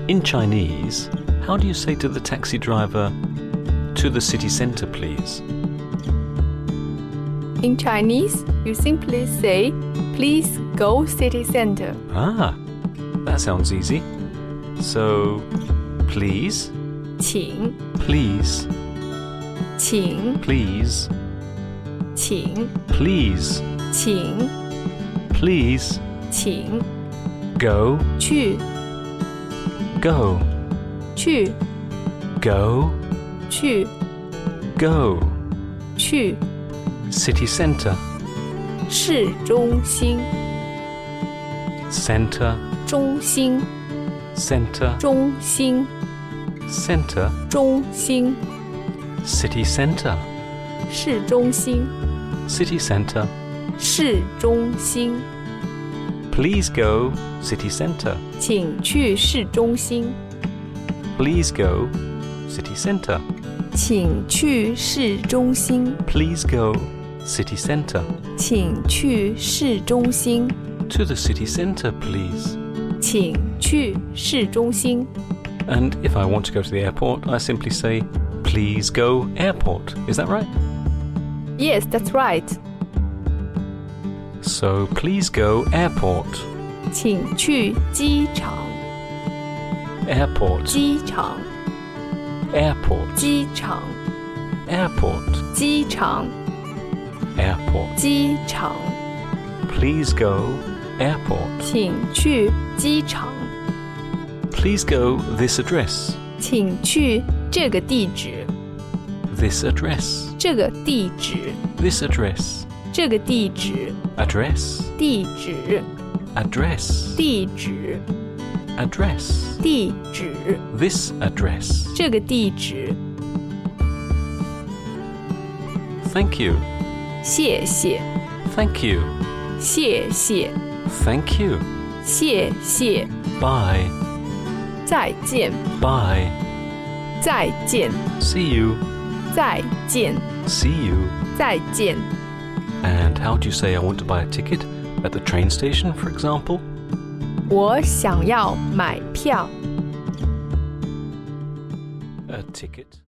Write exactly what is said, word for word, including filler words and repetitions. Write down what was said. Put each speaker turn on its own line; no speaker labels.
In Chinese, how do you say to the taxi driver, "To the city centre, please"?
In Chinese, you simply say, "Please go city center."
Ah, that sounds easy. So, please,
请
please,
请
please,
请
please,
请
please,
请
go,
去
go,
去
go,
去
go,
去
city centre,
市中心
centre,
中心
centre,
中心
centre,
中心
city centre,
市中心
city centre,
市中心
please go, city centre,
请去市中心
please go, city centre,
请去市中心
please go, city centre,
请去市中心
to the city centre, please.
请去市中心
And if I want to go to the airport, I simply say, "Please go airport." Is that right?
Yes, that's right.
So, please go airport.
请去机场
Airport,
机场
airport,
机场
airport,
机场
airport.
机场
Please go airport.
请去机场
Please go this address.
请去这个地址
This address.
这个地址
This address.
这个地址
Address.
地址
Address.
地址
Address.
地址
This address.
这个地址
Thank you.
谢谢
Thank you.
谢谢
Thank you.
谢谢
Bye.
再见
Bye.
再见
See you.
再见
See you.
再见
And how do you say I want to buy a ticket at the train station, for example?
我想要买票
A ticket.